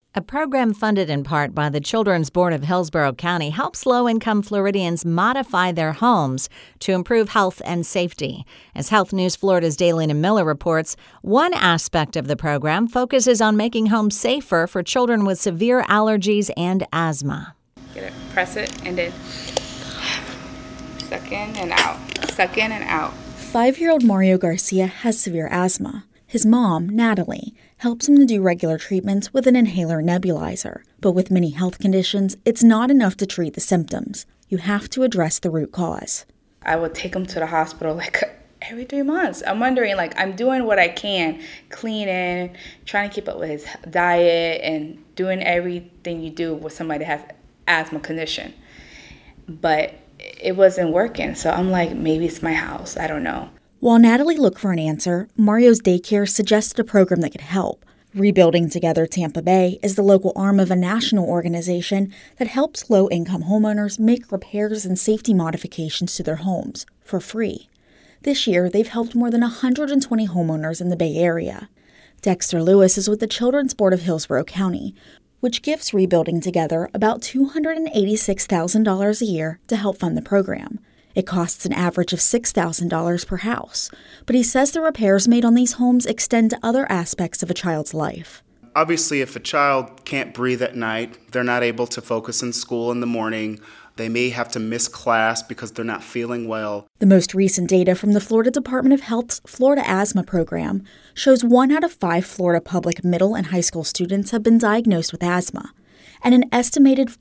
A program funded in part by the Children's Board of Hillsborough County helps low-income Floridians modify their homes to improve health and safety. As Health News Florida's Daylina Miller reports, one aspect of the program focuses on making homes safer for children with severe allergies and asthma. Get it, press it, and then suck in and out, suck in and out. 5-year-old Mario Garcia has severe asthma. His mom, Natalie, helps him to do regular treatments with an inhaler nebulizer. But with many health conditions, it's not enough to treat the symptoms. You have to address the root cause. I would take him to the hospital every 3 months. I'm wondering, I'm doing what I can, cleaning, trying to keep up with his diet, and doing everything you do with somebody that has asthma condition. But it wasn't working, so I'm like, maybe it's my house. I don't know. While Natalie looked for an answer, Mario's daycare suggested a program that could help. Rebuilding Together Tampa Bay is the local arm of a national organization that helps low-income homeowners make repairs and safety modifications to their homes for free. This year, they've helped more than 120 homeowners in the Bay Area. Dexter Lewis is with the Children's Board of Hillsborough County, which gives Rebuilding Together about $286,000 a year to help fund the program. It costs an average of $6,000 per house, but he says the repairs made on these homes extend to other aspects of a child's life. Obviously, if a child can't breathe at night, they're not able to focus in school in the morning, they may have to miss class because they're not feeling well. The most recent data from the Florida Department of Health's Florida Asthma Program shows 1 out of 5 Florida public middle and high school students have been diagnosed with asthma, and an estimated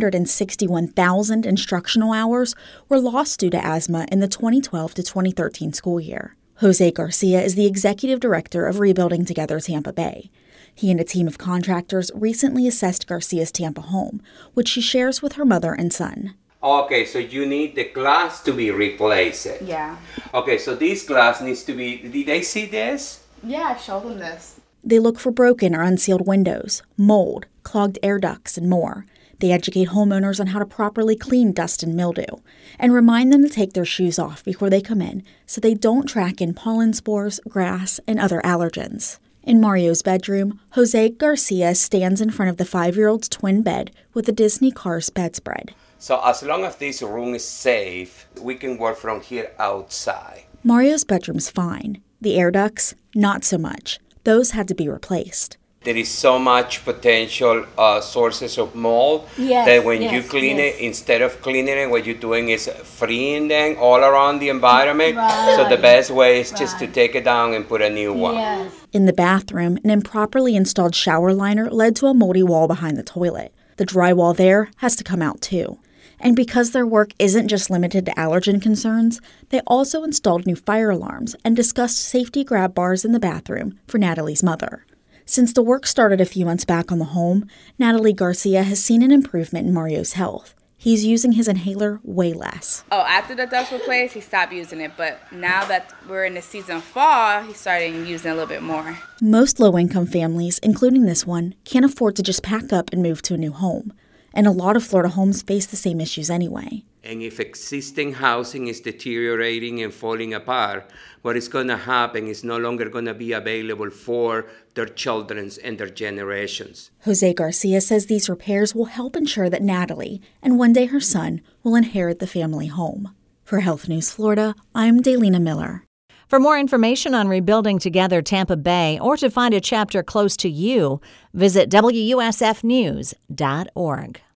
461,000 instructional hours were lost due to asthma in the 2012 to 2013 school year. Jose Garcia is the executive director of Rebuilding Together Tampa Bay. He and a team of contractors recently assessed Garcia's Tampa home, which she shares with her mother and son. Okay, so you need the glass to be replaced. Yeah. Okay, so this glass needs to be, did they see this? Yeah, I showed them this. They look for broken or unsealed windows, mold, clogged air ducts, and more. They educate homeowners on how to properly clean dust and mildew, and remind them to take their shoes off before they come in so they don't track in pollen spores, grass, and other allergens. In Mario's bedroom, Jose Garcia stands in front of the 5-year-old's twin bed with a Disney Cars bedspread. So as long as this room is safe, we can work from here outside. Mario's bedroom's fine. The air ducts, not so much. Those had to be replaced. There is so much potential sources of mold that when you clean it, instead of cleaning it, what you're doing is freeing them all around the environment. Right. So the best way is just to take it down and put a new one. Yes. In the bathroom, an improperly installed shower liner led to a moldy wall behind the toilet. The drywall there has to come out too. And because their work isn't just limited to allergen concerns, they also installed new fire alarms and discussed safety grab bars in the bathroom for Natalie's mother. Since the work started a few months back on the home, Natalie Garcia has seen an improvement in Mario's health. He's using his inhaler way less. Oh, after the dust was placed, he stopped using it. But now that we're in the season of fall, he started using it a little bit more. Most low-income families, including this one, can't afford to just pack up and move to a new home. And a lot of Florida homes face the same issues anyway. And if existing housing is deteriorating and falling apart, what is going to happen is no longer going to be available for their children and their generations. Jose Garcia says these repairs will help ensure that Natalie, and one day her son, will inherit the family home. For Health News Florida, I'm Daylina Miller. For more information on Rebuilding Together Tampa Bay or to find a chapter close to you, visit WUSFnews.org.